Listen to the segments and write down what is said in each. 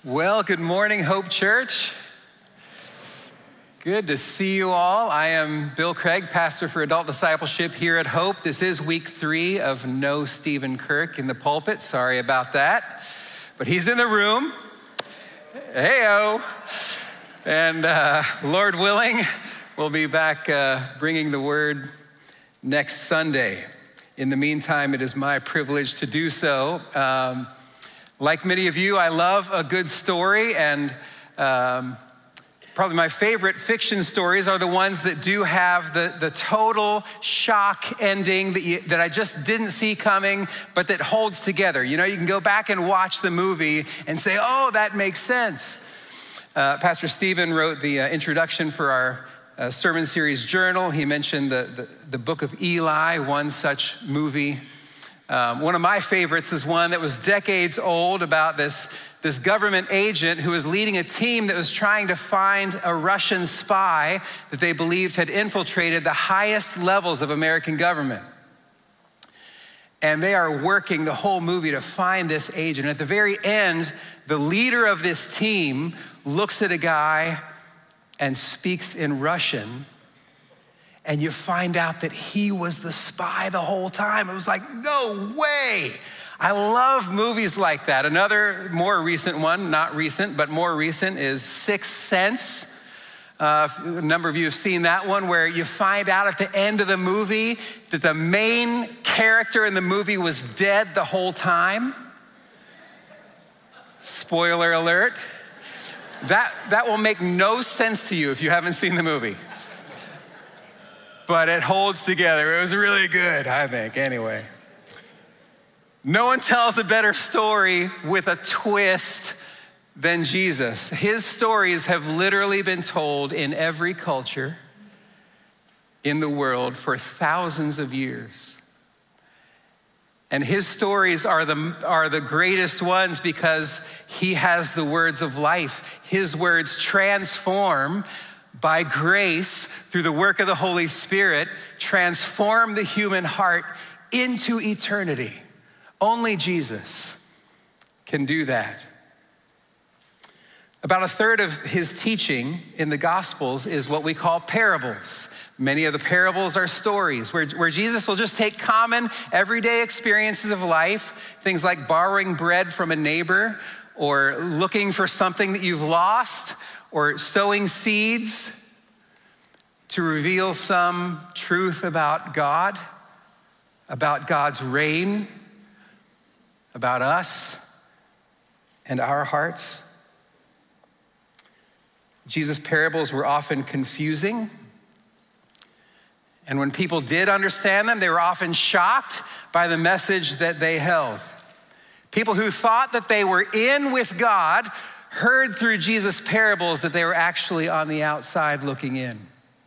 Well, good morning, Hope Church. Good to see you all. I am Bill Craig, pastor for adult discipleship here at Hope. This is week 3 of no Stephen Kirk in the pulpit. Sorry about that. But he's in the room. Hey-o. And Lord willing, we'll be back bringing the word next Sunday. In the meantime, it is my privilege to do so. Like many of you, I love a good story, and probably my favorite fiction stories are the ones that do have the total shock ending that I just didn't see coming, but that holds together. You know, you can go back and watch the movie and say, oh, that makes sense. Pastor Stephen wrote the introduction for our sermon series journal. He mentioned the book of Eli, one such movie. One of my favorites is one that was decades old about this government agent who was leading a team that was trying to find a Russian spy that they believed had infiltrated the highest levels of American government. And they are working the whole movie to find this agent. At the very end, the leader of this team looks at a guy and speaks in Russian, and you find out that he was the spy the whole time. It was like, no way. I love movies like that. Another more recent one, not recent, but more recent, is Sixth Sense. A number of you have seen that one, where you find out at the end of the movie that the main character in the movie was dead the whole time. Spoiler alert. That will make no sense to you if you haven't seen the movie. But it holds together. It was really good, I think, anyway. No one tells a better story with a twist than Jesus. His stories have literally been told in every culture in the world for thousands of years. And his stories are the greatest ones because he has the words of life. His words transform by grace, through the work of the Holy Spirit, transform the human heart into eternity. Only Jesus can do that. About a third of his teaching in the Gospels is what we call parables. Many of the parables are stories where Jesus will just take common, everyday experiences of life, things like borrowing bread from a neighbor, or looking for something that you've lost, or sowing seeds to reveal some truth about God, about God's reign, about us and our hearts. Jesus' parables were often confusing, and when people did understand them, they were often shocked by the message that they held. People who thought that they were in with God heard through Jesus' parables that they were actually on the outside looking in.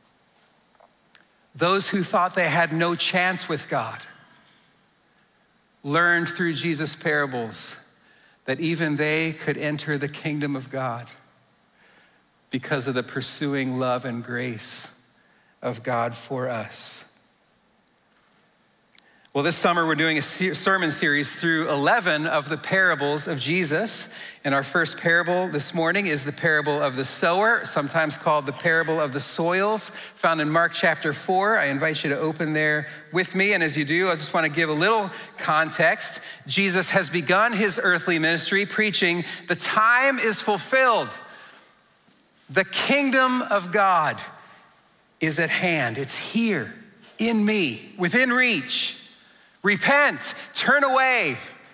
Those who thought they had no chance with God learned through Jesus' parables that even they could enter the kingdom of God because of the pursuing love and grace of God for us. Well, this summer we're doing a sermon series through 11 of the parables of Jesus. And our first parable this morning is the parable of the sower, sometimes called the parable of the soils, found in Mark chapter 4. I invite you to open there with me. And as you do, I just want to give a little context. Jesus has begun his earthly ministry preaching, the time is fulfilled. The kingdom of God is at hand. It's here in me, within reach. Repent, turn away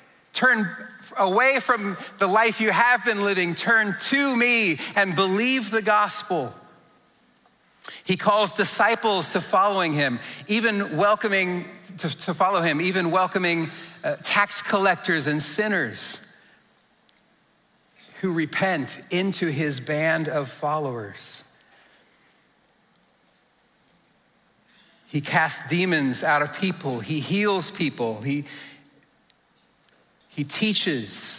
from the life you have been living, turn to me and believe the gospel. He calls disciples to following him, even welcoming to follow him, even welcoming tax collectors and sinners who repent into his band of followers. He casts demons out of people. He heals people. He teaches.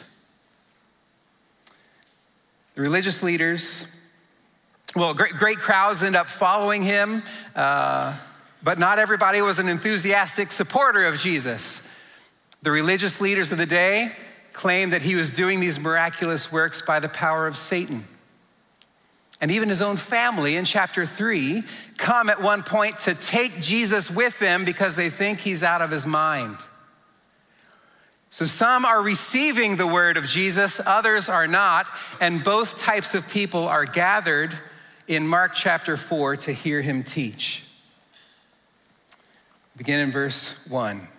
The religious leaders, great crowds end up following him, but not everybody was an enthusiastic supporter of Jesus. The religious leaders of the day claimed that he was doing these miraculous works by the power of Satan. And even his own family in chapter 3 come at one point to take Jesus with them because they think he's out of his mind. So some are receiving the word of Jesus, others are not, and both types of people are gathered in Mark chapter 4 to hear him teach. Begin in verse 1.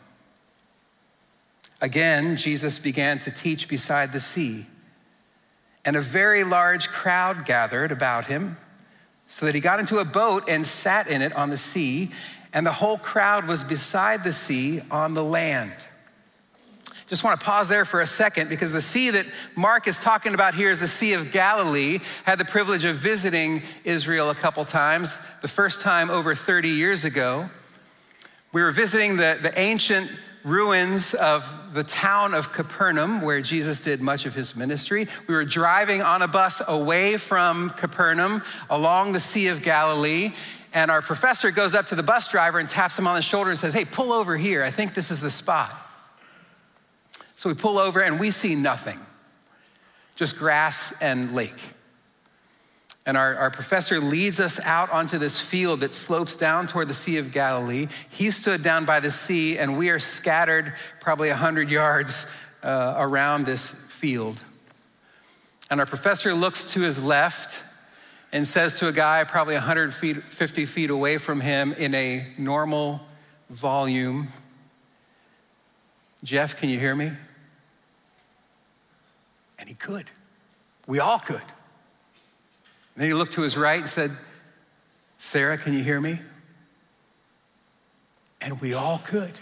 Again, Jesus began to teach beside the sea, and a very large crowd gathered about him, so that he got into a boat and sat in it on the sea, and the whole crowd was beside the sea on the land. Just want to pause there for a second, because the sea that Mark is talking about here is the Sea of Galilee. Had the privilege of visiting Israel a couple times, the first time over 30 years ago. We were visiting the ancient ruins of the town of Capernaum, where Jesus did much of his ministry. We were driving on a bus away from Capernaum along the Sea of Galilee, and our professor goes up to the bus driver and taps him on the shoulder and says, "Hey, pull over here. I think this is the spot." So we pull over and we see nothing, just grass and lake. And our professor leads us out onto this field that slopes down toward the Sea of Galilee. He stood down by the sea, and we are scattered probably 100 yards around this field. And our professor looks to his left and says to a guy probably 150 feet away from him in a normal volume, "Jeff, can you hear me?" And he could. We all could. And then he looked to his right and said, "Sarah, can you hear me?" And we all could.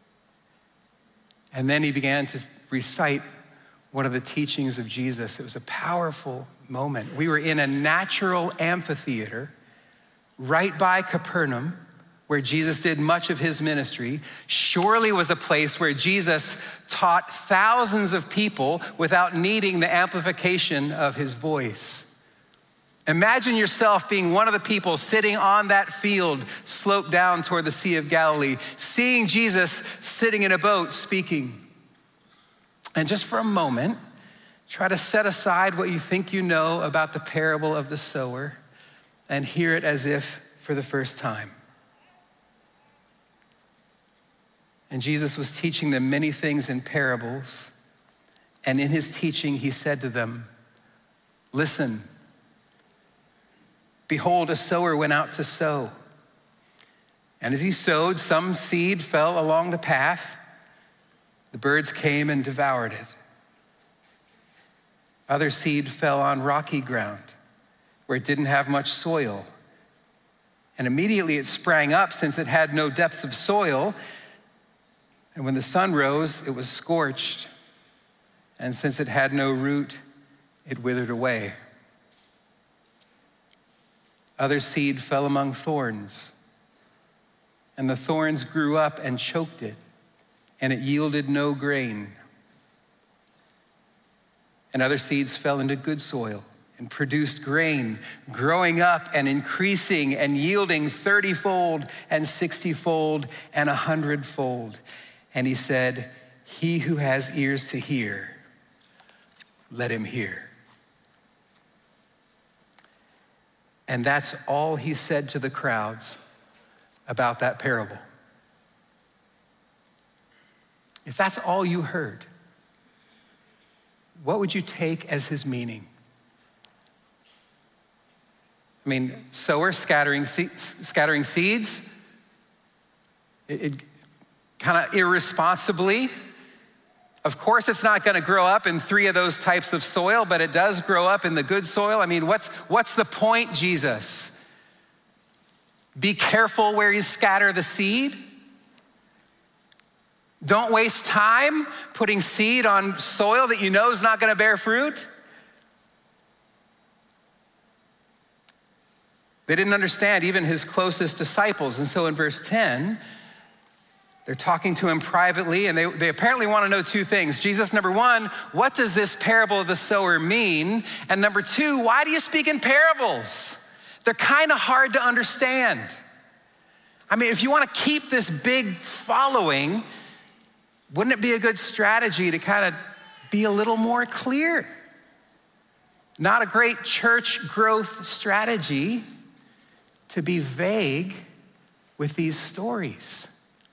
And then he began to recite one of the teachings of Jesus. It was a powerful moment. We were in a natural amphitheater right by Capernaum, where Jesus did much of his ministry. Surely was a place where Jesus taught thousands of people without needing the amplification of his voice. Imagine yourself being one of the people sitting on that field, sloped down toward the Sea of Galilee, seeing Jesus sitting in a boat speaking. And just for a moment, try to set aside what you think you know about the parable of the sower and hear it as if for the first time. And Jesus was teaching them many things in parables. And in his teaching, he said to them, "Listen, behold, a sower went out to sow. And as he sowed, some seed fell along the path. The birds came and devoured it. Other seed fell on rocky ground, where it didn't have much soil. And immediately it sprang up, since it had no depths of soil. And when the sun rose, it was scorched. And since it had no root, it withered away. Other seed fell among thorns, and the thorns grew up and choked it, and it yielded no grain. And other seeds fell into good soil and produced grain, growing up and increasing and yielding 30-fold and 60-fold and 100-fold. And he said, he who has ears to hear, let him hear. And that's all he said to the crowds about that parable. If that's all you heard, what would you take as his meaning? I mean, sower scattering seeds, it kind of irresponsibly. Of course, it's not going to grow up in 3 of those types of soil, but it does grow up in the good soil. I mean, what's the point, Jesus? Be careful where you scatter the seed. Don't waste time putting seed on soil that you know is not going to bear fruit. They didn't understand, even his closest disciples. And so in verse 10, they're talking to him privately, and they apparently want to know 2 things. Jesus, number 1, what does this parable of the sower mean? And number 2, why do you speak in parables? They're kind of hard to understand. I mean, if you want to keep this big following, wouldn't it be a good strategy to kind of be a little more clear. Not a great church growth strategy to be vague with these stories.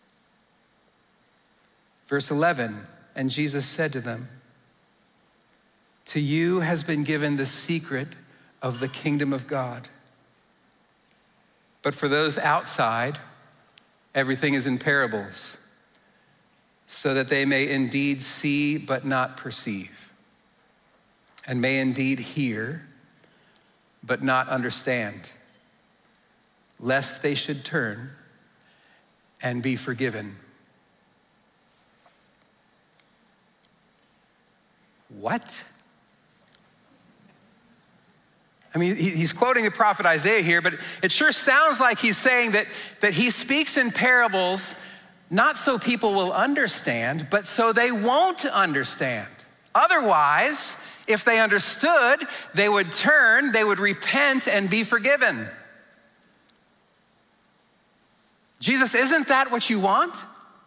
Verse 11, and Jesus said to them, "To you has been given the secret of the kingdom of God. But for those outside, everything is in parables, so that they may indeed see but not perceive, and may indeed hear but not understand, lest they should turn and be forgiven." What? I mean, he's quoting the prophet Isaiah here, but it sure sounds like he's saying that he speaks in parables not so people will understand, but so they won't understand. Otherwise, if they understood, they would turn, they would repent and be forgiven. Jesus, isn't that what you want?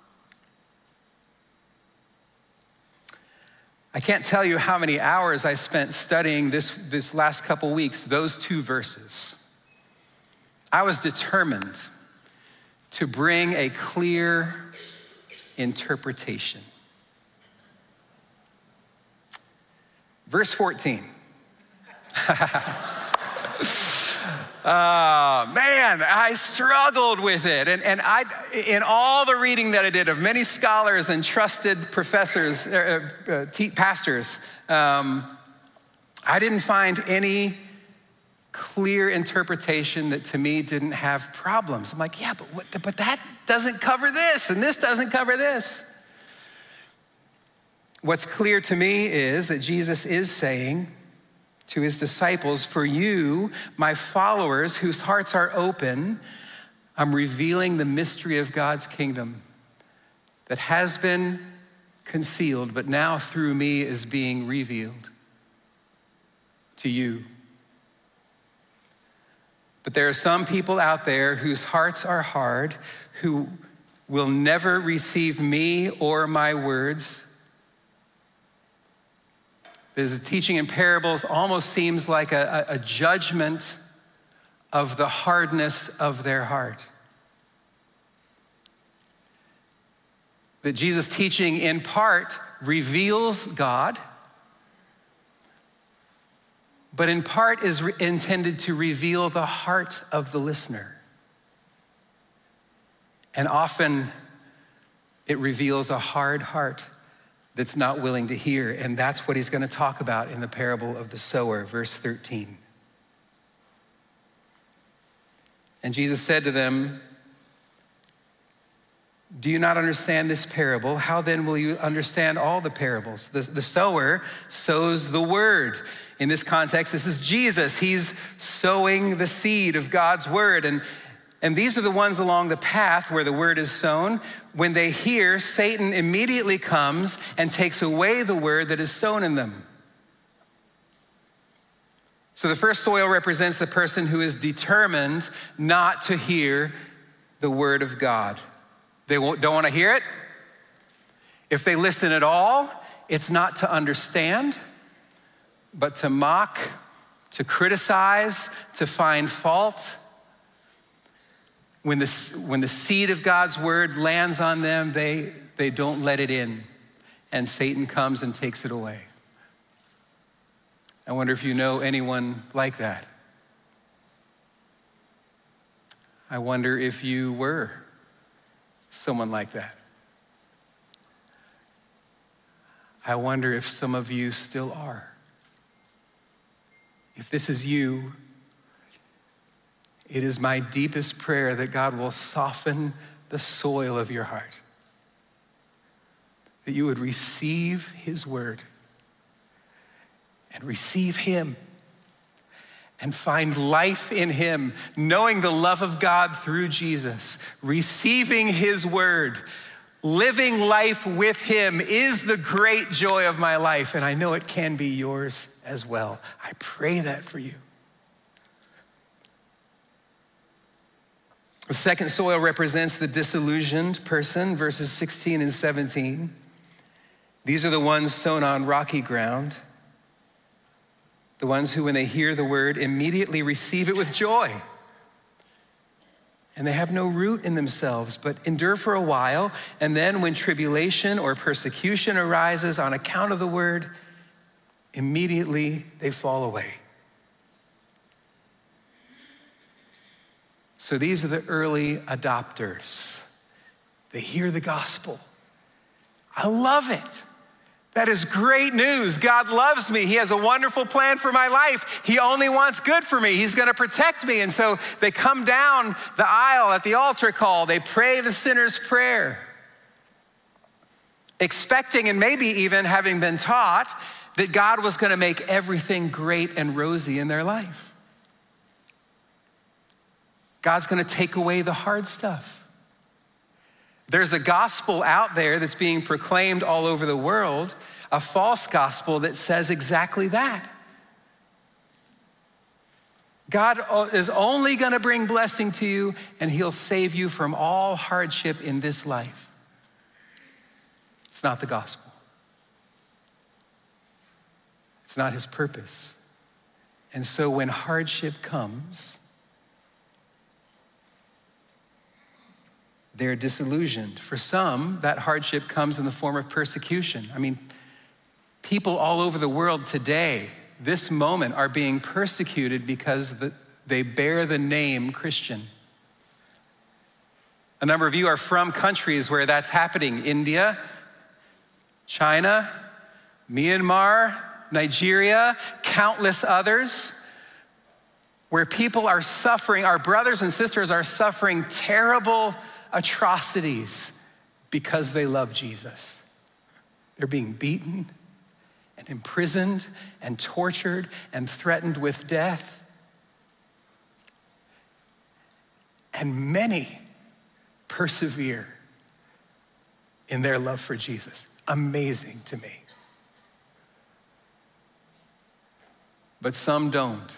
I can't tell you how many hours I spent studying this last couple weeks, those two verses. I was determined to bring a clear interpretation. Verse 14. Man, I struggled with it. And I, in all the reading that I did of many scholars and trusted professors, pastors, I didn't find any clear interpretation that to me didn't have problems. I'm like, yeah, but that doesn't cover this, and this doesn't cover this. What's clear to me is that Jesus is saying to his disciples, for you, my followers whose hearts are open, I'm revealing the mystery of God's kingdom that has been concealed, but now through me is being revealed to you. But there are some people out there whose hearts are hard, who will never receive me or my words. This teaching in parables almost seems like a judgment of the hardness of their heart. That Jesus' teaching in part reveals God, but in part is intended to reveal the heart of the listener. And often it reveals a hard heart that's not willing to hear. And that's what he's going to talk about in the parable of the sower, verse 13. And Jesus said to them, do you not understand this parable? How then will you understand all the parables? The sower sows the word. In this context, this is Jesus. He's sowing the seed of God's word. And these are the ones along the path where the word is sown. When they hear, Satan immediately comes and takes away the word that is sown in them. So the first soil represents the person who is determined not to hear the word of God. They don't want to hear it. If they listen at all, it's not to understand, but to mock, to criticize, to find fault. When the seed of God's word lands on them, they don't let it in, and Satan comes and takes it away. I wonder if you know anyone like that. I wonder if you were someone like that. I wonder if some of you still are. If this is you, it is my deepest prayer that God will soften the soil of your heart, that you would receive his word and receive him and find life in him, knowing the love of God through Jesus, receiving his word, living life with him is the great joy of my life, and I know it can be yours as well. I pray that for you. The second soil represents the disillusioned person, verses 16 and 17. These are the ones sown on rocky ground, the ones who, when they hear the word, immediately receive it with joy. And they have no root in themselves, but endure for a while. And then when tribulation or persecution arises on account of the word, immediately they fall away. So these are the early adopters. They hear the gospel. I love it. That is great news. God loves me. He has a wonderful plan for my life. He only wants good for me. He's going to protect me. And so they come down the aisle at the altar call. They pray the sinner's prayer, expecting and maybe even having been taught that God was going to make everything great and rosy in their life. God's going to take away the hard stuff. There's a gospel out there that's being proclaimed all over the world, a false gospel that says exactly that. God is only going to bring blessing to you, and he'll save you from all hardship in this life. It's not the gospel. It's not his purpose. And so when hardship comes, they're disillusioned. For some, that hardship comes in the form of persecution. I mean, people all over the world today, this moment, are being persecuted because they bear the name Christian. A number of you are from countries where that's happening. India, China, Myanmar, Nigeria, countless others, where people are suffering, our brothers and sisters are suffering terrible atrocities because they love Jesus. They're being beaten and imprisoned and tortured and threatened with death. And many persevere in their love for Jesus. Amazing to me. But some don't.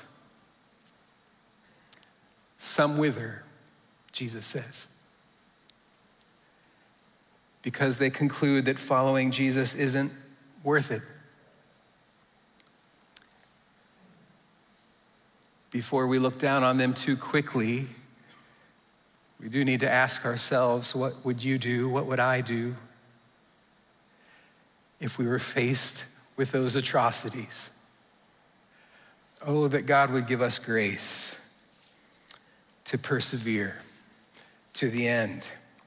Some wither, Jesus says, because they conclude that following Jesus isn't worth it. Before we look down on them too quickly, we do need to ask ourselves, what would you do? What would I do if we were faced with those atrocities? Oh, that God would give us grace to persevere to the end.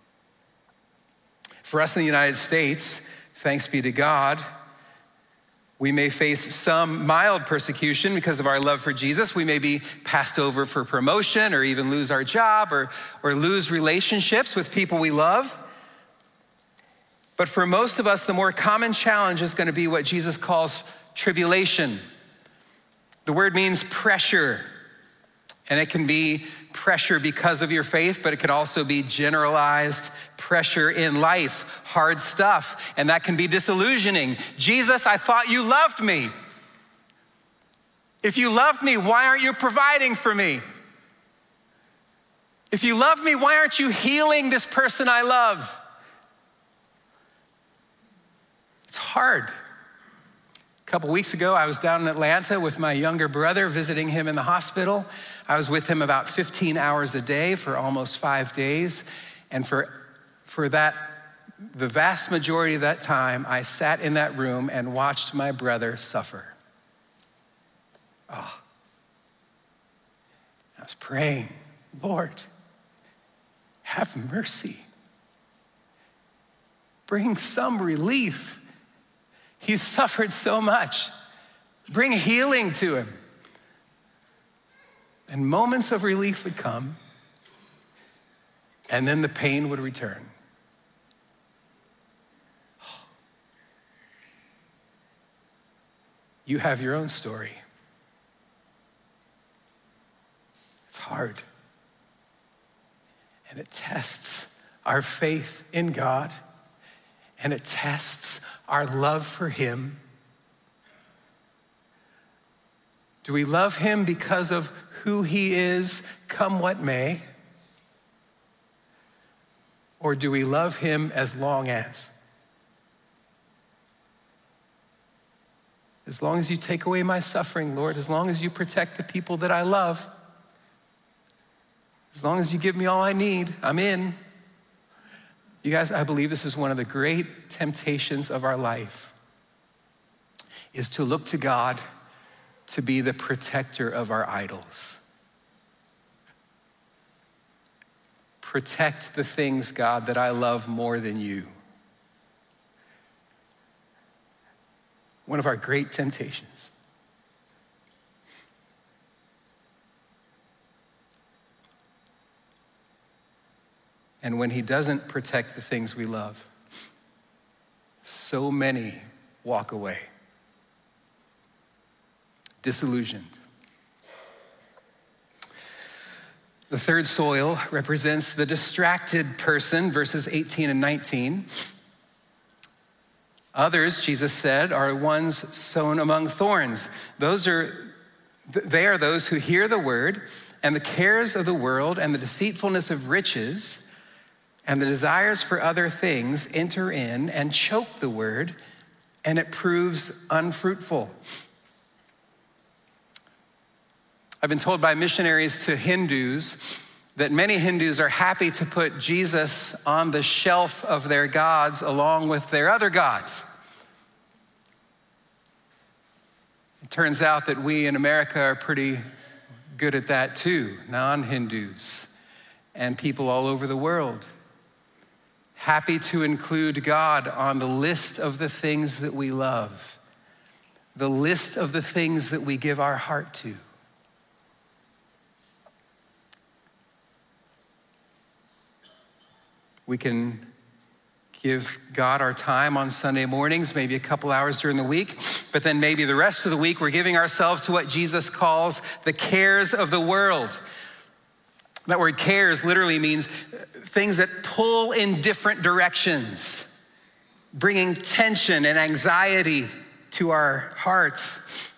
For us in the United States, thanks be to God, we may face some mild persecution because of our love for Jesus. We may be passed over for promotion or even lose our job or lose relationships with people we love. But for most of us, the more common challenge is going to be what Jesus calls tribulation. The word means pressure. And it can be pressure because of your faith, but it can also be generalized pressure in life, hard stuff, and that can be disillusioning. Jesus, I thought you loved me. If you loved me, why aren't you providing for me? If you love me, why aren't you healing this person I love? It's hard. A couple weeks ago, I was down in Atlanta with my younger brother, visiting him in the hospital. I was with him about 15 hours a day for almost 5 days. And for that, the vast majority of that time, I sat in that room and watched my brother suffer. Oh. I was praying, Lord, have mercy. Bring some relief. He's suffered so much. Bring healing to him. And moments of relief would come, and then the pain would return. You have your own story. It's hard. And it tests our faith in God, and it tests our love for him. Do we love him because of who he is, come what may? Or do we love him as long as? As long as you take away my suffering, Lord, as long as you protect the people that I love, as long as you give me all I need, I'm in. You guys, I believe this is one of the great temptations of our life, is to look to God to be the protector of our idols. Protect the things, God, that I love more than you. One of our great temptations. And when he doesn't protect the things we love, so many walk away, disillusioned. The third soil represents the distracted person, verses 18 and 19. Others, Jesus said, are ones sown among thorns. They are those who hear the word, and the cares of the world and the deceitfulness of riches and the desires for other things enter in and choke the word, and it proves unfruitful. I've been told by missionaries to Hindus that many Hindus are happy to put Jesus on the shelf of their gods along with their other gods. It turns out that we in America are pretty good at that too, non-Hindus and people all over the world. Happy to include God on the list of the things that we love, the list of the things that we give our heart to. We can give God our time on Sunday mornings, maybe a couple hours during the week, but then maybe the rest of the week we're giving ourselves to what Jesus calls the cares of the world. That word cares literally means things that pull in different directions, bringing tension and anxiety to our hearts.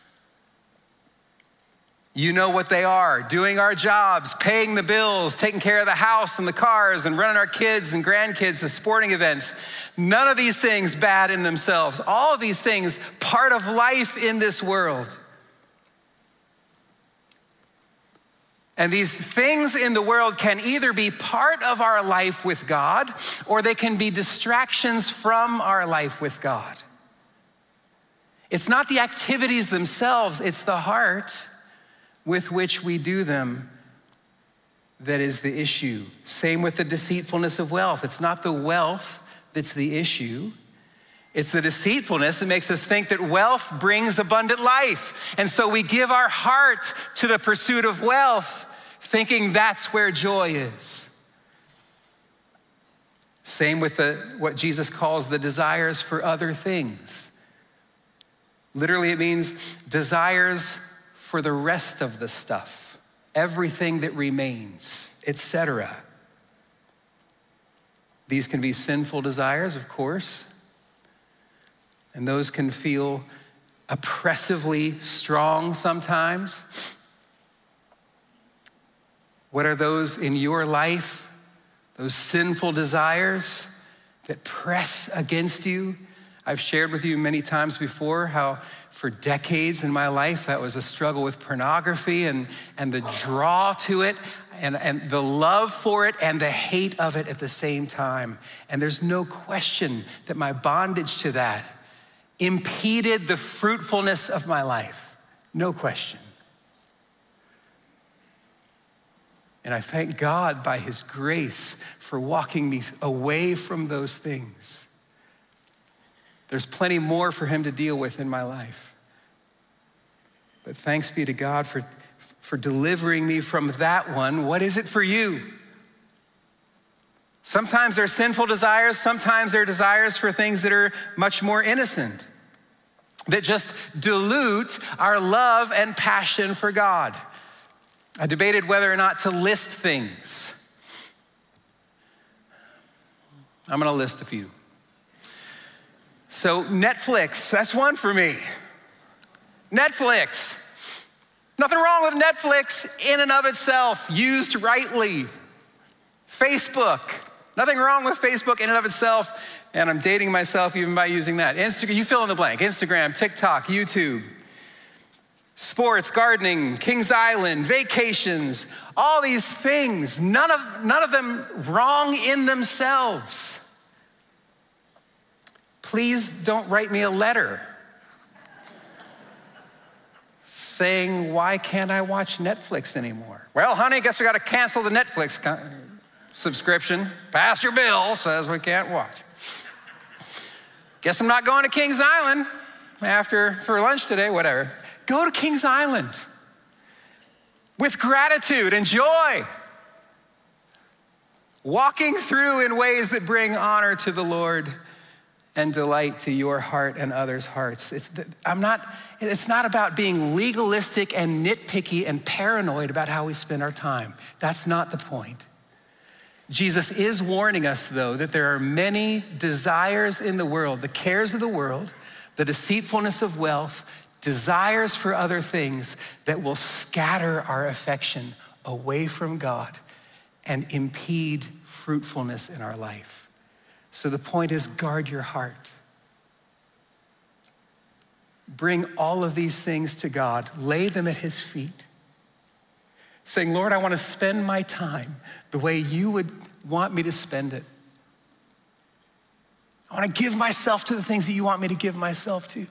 You know what they are: doing our jobs, paying the bills, taking care of the house and the cars, and running our kids and grandkids to sporting events. None of these things bad in themselves. All of these things part of life in this world. And these things in the world can either be part of our life with God, or they can be distractions from our life with God. It's not the activities themselves, it's the heart with which we do them that is the issue. Same with the deceitfulness of wealth. It's not the wealth that's the issue. It's the deceitfulness that makes us think that wealth brings abundant life. And so we give our heart to the pursuit of wealth, thinking that's where joy is. Same with what Jesus calls the desires for other things. Literally, it means desires for the rest of the stuff, everything that remains, etc. These can be sinful desires, of course, and those can feel oppressively strong sometimes. What are those in your life, those sinful desires that press against you? I've shared with you many times before how for decades in my life that was a struggle with pornography and the draw to it and the love for it and the hate of it at the same time. And there's no question that my bondage to that impeded the fruitfulness of my life. No question. And I thank God by his grace for walking me away from those things. There's plenty more for him to deal with in my life. But thanks be to God for delivering me from that one. What is it for you? Sometimes they're sinful desires. Sometimes they're desires for things that are much more innocent, that just dilute our love and passion for God. I debated whether or not to list things. I'm going to list a few. So Netflix, that's one for me. Netflix. Nothing wrong with Netflix in and of itself, used rightly. Facebook, Nothing wrong with Facebook in and of itself, and I'm dating myself even by using that. Instagram, you fill in the blank. Instagram, TikTok, YouTube, sports, gardening, Kings Island, vacations, all these things, none of them wrong in themselves. Please don't write me a letter saying, why can't I watch Netflix anymore? Well, honey, guess we got to cancel the Netflix subscription. Pastor Bill says we can't watch. Guess I'm not going to Kings Island for lunch today, whatever. Go to Kings Island with gratitude and joy, walking through in ways that bring honor to the Lord and delight to your heart and others' hearts. It's not about being legalistic and nitpicky and paranoid about how we spend our time. That's not the point. Jesus is warning us, though, that there are many desires in the world, the cares of the world, the deceitfulness of wealth, desires for other things that will scatter our affection away from God and impede fruitfulness in our life. So the point is, guard your heart. Bring all of these things to God. Lay them at his feet. Saying, Lord, I want to spend my time the way you would want me to spend it. I want to give myself to the things that you want me to give myself to.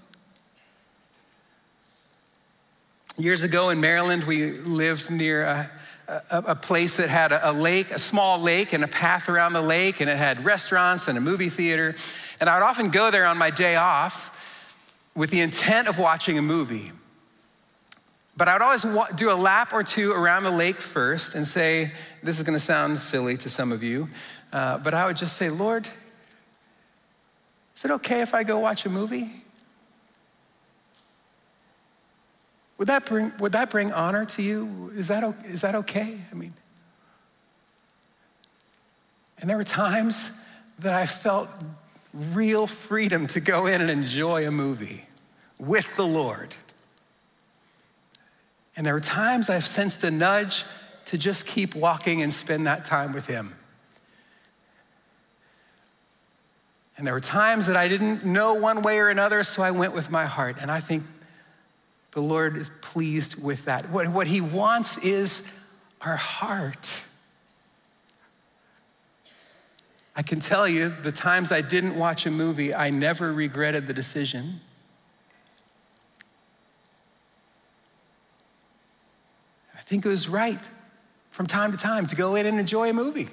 Years ago in Maryland, we lived near a place that had a lake, a small lake, and a path around the lake, and it had restaurants and a movie theater. And I would often go there on my day off with the intent of watching a movie. But I would always do a lap or two around the lake first and say, this is going to sound silly to some of you, but I would just say, Lord, is it okay if I go watch a movie? Would that bring honor to you? Is that okay? I mean, and there were times that I felt real freedom to go in and enjoy a movie with the Lord. And there were times I've sensed a nudge to just keep walking and spend that time with him. And there were times that I didn't know one way or another, so I went with my heart. And I think the Lord is pleased with that. What he wants is our heart. I can tell you, the times I didn't watch a movie, I never regretted the decision. I think it was right from time to time to go in and enjoy a movie.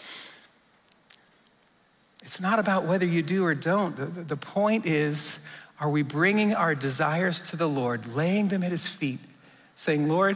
It's not about whether you do or don't. The point is, are we bringing our desires to the Lord, laying them at his feet, saying, Lord,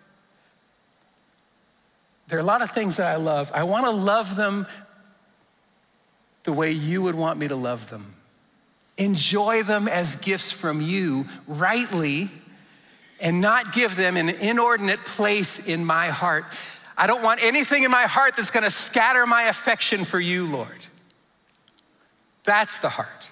there are a lot of things that I love. I want to love them the way you would want me to love them. Enjoy them as gifts from you rightly, and not give them an inordinate place in my heart. I don't want anything in my heart that's going to scatter my affection for you, Lord. That's the heart.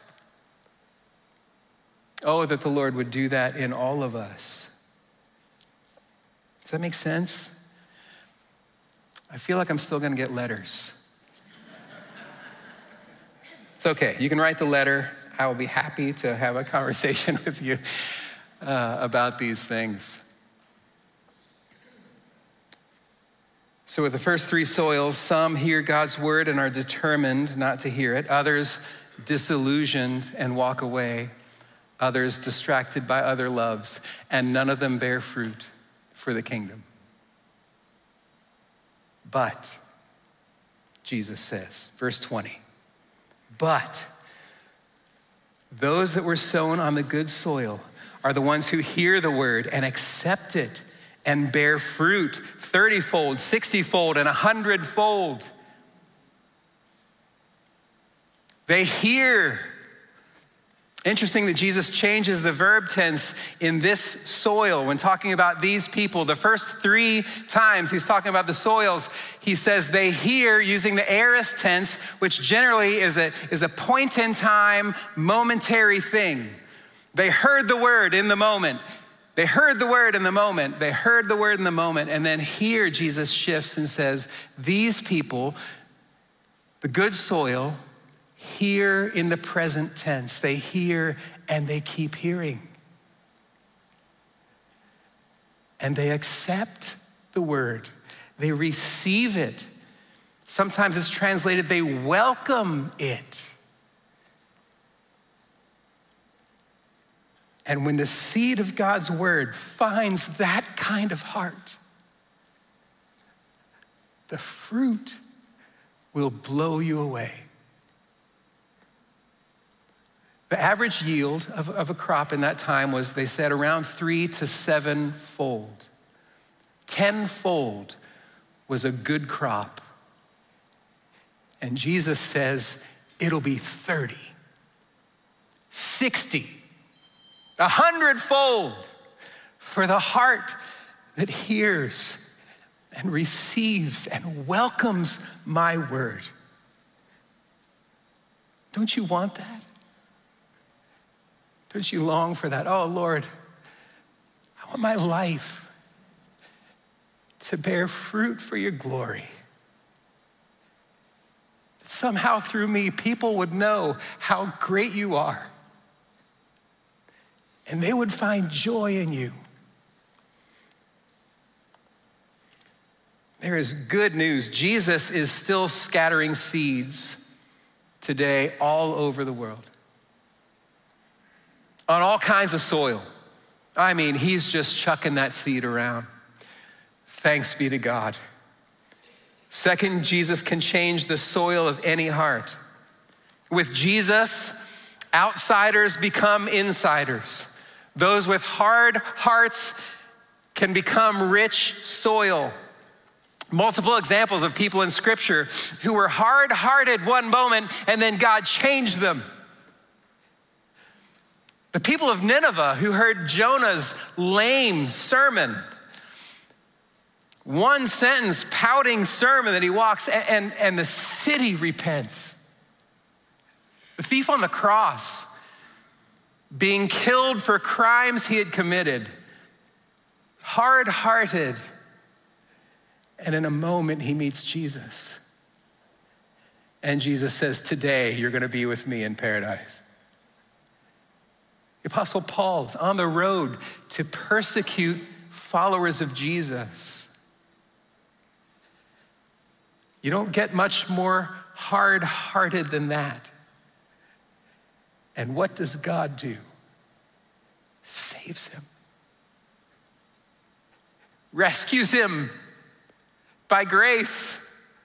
Oh, that the Lord would do that in all of us. Does that make sense? I feel like I'm still going to get letters. It's okay. You can write the letter. I will be happy to have a conversation with you about these things. So with the first three soils, some hear God's word and are determined not to hear it. Others disillusioned and walk away. Others distracted by other loves, and none of them bear fruit for the kingdom. But, Jesus says, verse 20, but those that were sown on the good soil are the ones who hear the word and accept it and bear fruit 30-fold, 60-fold, and 100-fold. They hear. Interesting that Jesus changes the verb tense in this soil when talking about these people. The first three times he's talking about the soils, he says they hear using the aorist tense, which generally is a point in time, momentary thing. They heard the word in the moment. They heard the word in the moment. They heard the word in the moment. And then here Jesus shifts and says, these people, The good soil hear in the present tense. They hear and they keep hearing. And they accept the word. They receive it. Sometimes it's translated, they welcome it. And when the seed of God's word finds that kind of heart, the fruit will blow you away. The average yield of a crop in that time was, they said, around 3 to 7-fold. 10-fold was a good crop. And Jesus says it'll be 30, 60, 100-fold for the heart that hears and receives and welcomes my word. Don't you want that? Don't you long for that? Oh, Lord, I want my life to bear fruit for your glory. That somehow through me, people would know how great you are. And they would find joy in you. There is good news. Jesus is still scattering seeds today all over the world. On all kinds of soil. I mean, he's just chucking that seed around. Thanks be to God. Second, Jesus can change the soil of any heart. With Jesus, outsiders become insiders. Those with hard hearts can become rich soil. Multiple examples of people in Scripture who were hard-hearted one moment and then God changed them. The people of Nineveh who heard Jonah's lame sermon, one sentence pouting sermon that he walks and the city repents. The thief on the cross being killed for crimes he had committed, hard-hearted, and in a moment he meets Jesus. And Jesus says, today you're gonna be with me in paradise. The Apostle Paul's on the road to persecute followers of Jesus. You don't get much more hard-hearted than that. And what does God do? Saves him. Rescues him by grace.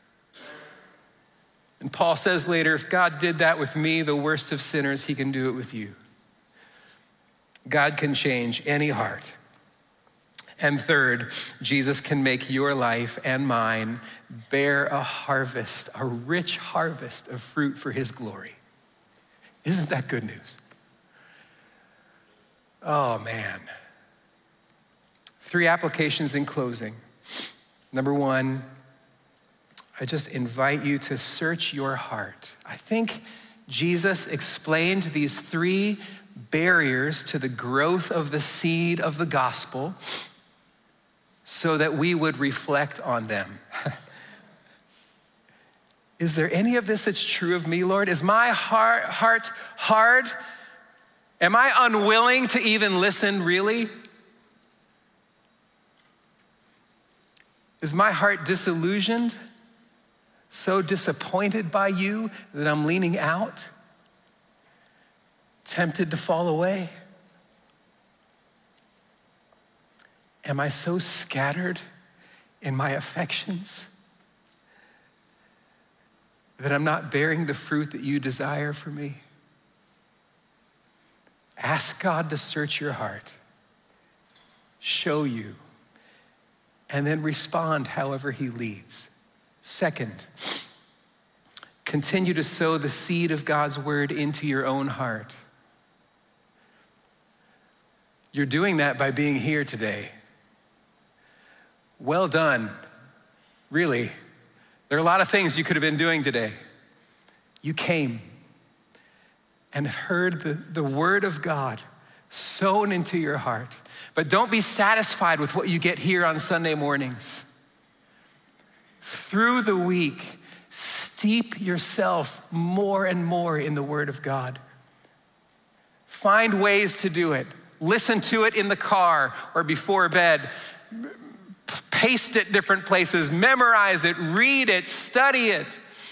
And Paul says later, if God did that with me, the worst of sinners, he can do it with you. God can change any heart. And third, Jesus can make your life and mine bear a harvest, a rich harvest of fruit for his glory. Isn't that good news? Oh, man. 3 applications in closing. Number 1, I just invite you to search your heart. I think Jesus explained these 3 barriers to the growth of the seed of the gospel so that we would reflect on them. Is there any of this that's true of me, Lord? Is my heart hard? Am I unwilling to even listen, really? Is my heart disillusioned? So disappointed by you that I'm leaning out? Tempted to fall away? Am I so scattered in my affections that I'm not bearing the fruit that you desire for me? Ask God to search your heart, show you, and then respond however he leads. Second, continue to sow the seed of God's word into your own heart. You're doing that by being here today. Well done, really. There are a lot of things you could have been doing today. You came and have heard the word of God sown into your heart. But don't be satisfied with what you get here on Sunday mornings. Through the week, Steep yourself more and more in the Word of God. Find ways to do it. Listen to it in the car or before bed. Paste it different places. Memorize it. Read it. Study it.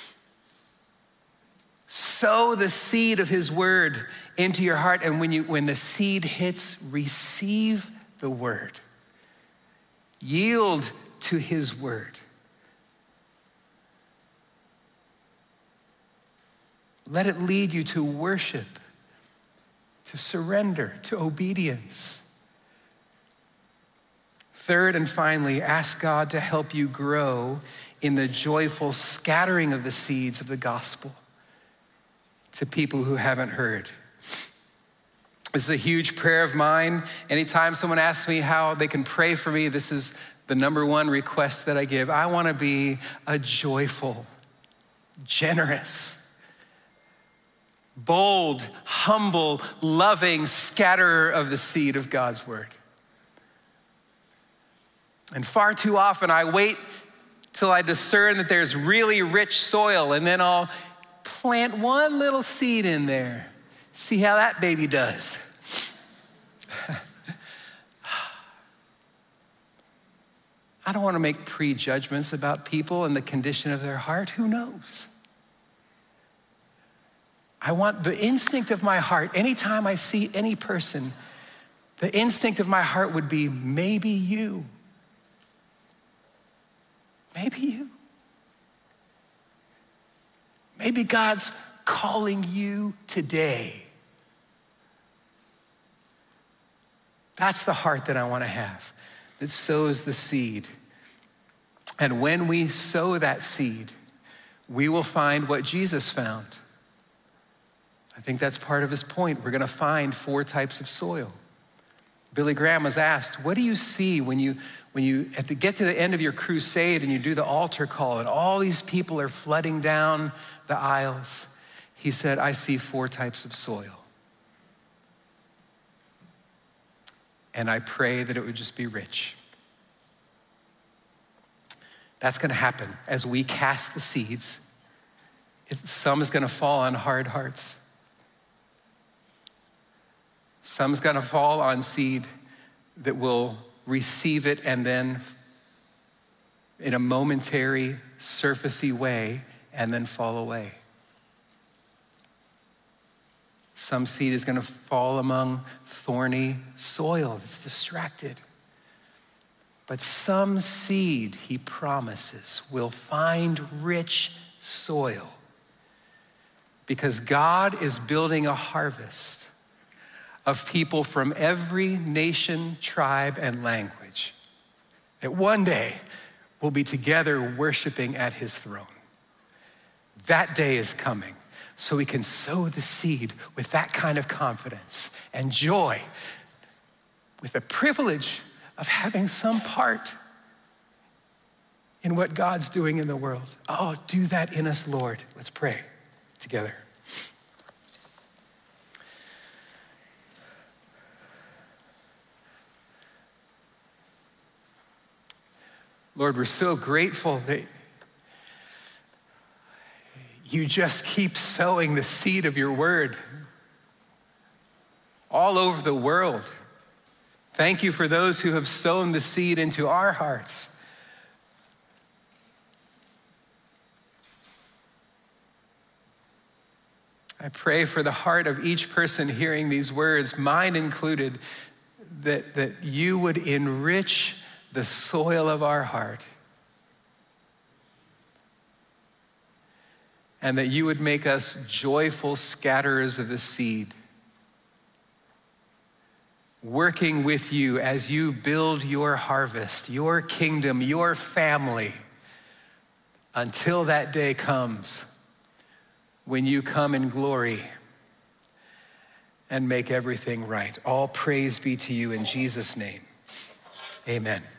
Sow the seed of His Word into your heart. And when the seed hits, receive the Word. Yield to His Word. Let it lead you to worship, to surrender, to obedience. Third and finally, ask God to help you grow in the joyful scattering of the seeds of the gospel to people who haven't heard. This is a huge prayer of mine. Anytime someone asks me how they can pray for me, this is the number one request that I give. I want to be a joyful, generous, bold, humble, loving scatterer of the seed of God's word. And far too often I wait till I discern that there's really rich soil, and then I'll plant one little seed in there. See how that baby does. I don't want to make prejudgments about people and the condition of their heart. Who knows? I want the instinct of my heart, anytime I see any person, the instinct of my heart would be, maybe you. Maybe you. Maybe God's calling you today. That's the heart that I want to have, that sows the seed. And when we sow that seed, we will find what Jesus found. I think that's part of his point. We're going to find 4 types of soil. Billy Graham was asked, what do you see when you get to the end of your crusade and you do the altar call and all these people are flooding down the aisles? He said, I see 4 types of soil. And I pray that it would just be rich. That's going to happen as we cast the seeds. Some is going to fall on hard hearts. Some's going to fall on seed that will receive it and then in a momentary, surfacey way, and then fall away. Some seed is going to fall among thorny soil that's distracted. But some seed, he promises, will find rich soil because God is building a harvest of people from every nation, tribe, and language that one day will be together worshiping at his throne. That day is coming, so we can sow the seed with that kind of confidence and joy, with the privilege of having some part in what God's doing in the world. Oh, do that in us, Lord. Let's pray together. Lord, we're so grateful that you just keep sowing the seed of your word all over the world. Thank you for those who have sown the seed into our hearts. I pray for the heart of each person hearing these words, mine included, that you would enrich the soil of our heart, and that you would make us joyful scatterers of the seed, working with you as you build your harvest, your kingdom, your family, until that day comes when you come in glory and make everything right. All praise be to you in Jesus' name. Amen.